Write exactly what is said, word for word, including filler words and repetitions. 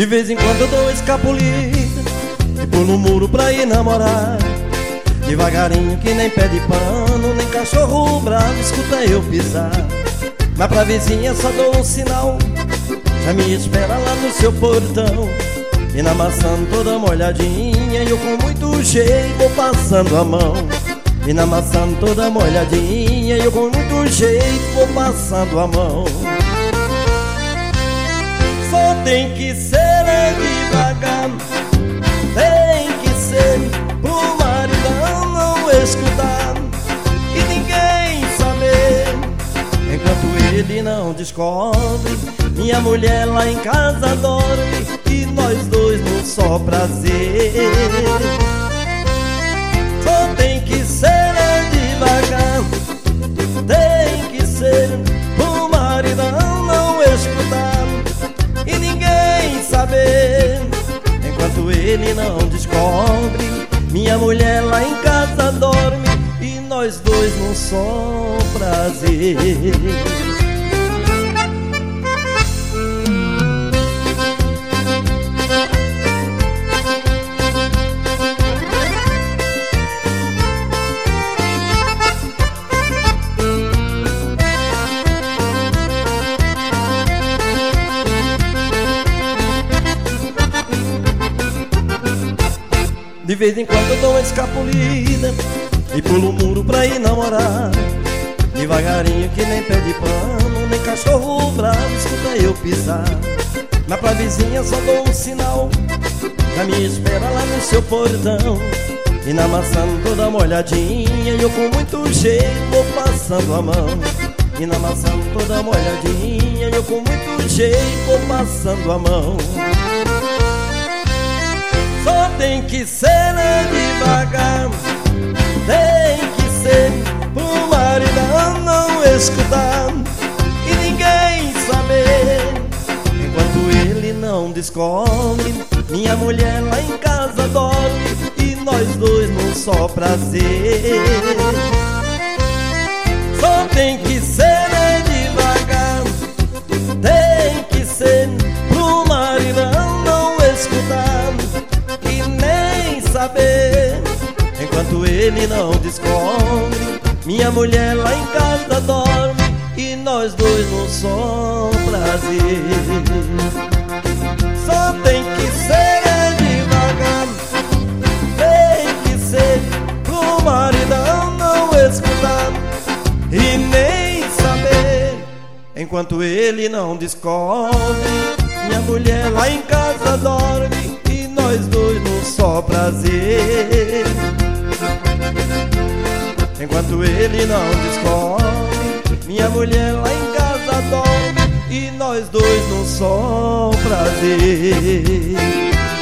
De vez em quando eu dou escapulida e pulo o muro pra ir namorar. Devagarinho que nem pé de pano, nem cachorro bravo escuta eu pisar. Mas pra vizinha só dou um sinal, já me espera lá no seu portão. E na maçã toda molhadinha, e eu com muito jeito vou passando a mão. E na maçã toda molhadinha, e eu com muito jeito vou passando a mão. Só tem que ser devagar, tem que ser pro maridão não escutar e ninguém saber, enquanto ele não descobre. Minha mulher lá em casa dorme e nós dois num só prazer. Só tem que ser devagar, tem que ser pro maridão não escutar e ninguém saber, enquanto ele não descobre. Minha mulher lá em casa dorme e nós dois num só prazer. De vez em quando eu dou uma escapulida e pulo o muro pra ir namorar. Devagarinho que nem pé de pano, nem cachorro bravo escuta eu pisar. Mas pra vizinha só dou um sinal, já me espera lá no seu portão. E na maçã toda molhadinha, e eu com muito jeito vou passando a mão. E na maçã toda molhadinha, e eu com muito jeito vou passando a mão. Só tem que ser devagar, tem que ser pro maridão não escutar e ninguém saber, enquanto ele não descobre. Minha mulher lá em casa dorme e nós dois num só prazer. Só tem que ser devagar, tem que ser pro maridão não escutar e nem saber, enquanto ele não descobre. Minha mulher lá em casa dorme e nós dois num só prazer. Só tem que ser devagar, tem que ser pro maridão não escutar e nem saber, enquanto ele não descobre. Minha mulher lá em casa dorme e nós dois num só prazer, enquanto ele não descobre. Minha mulher lá em casa dorme e nós dois num só prazer.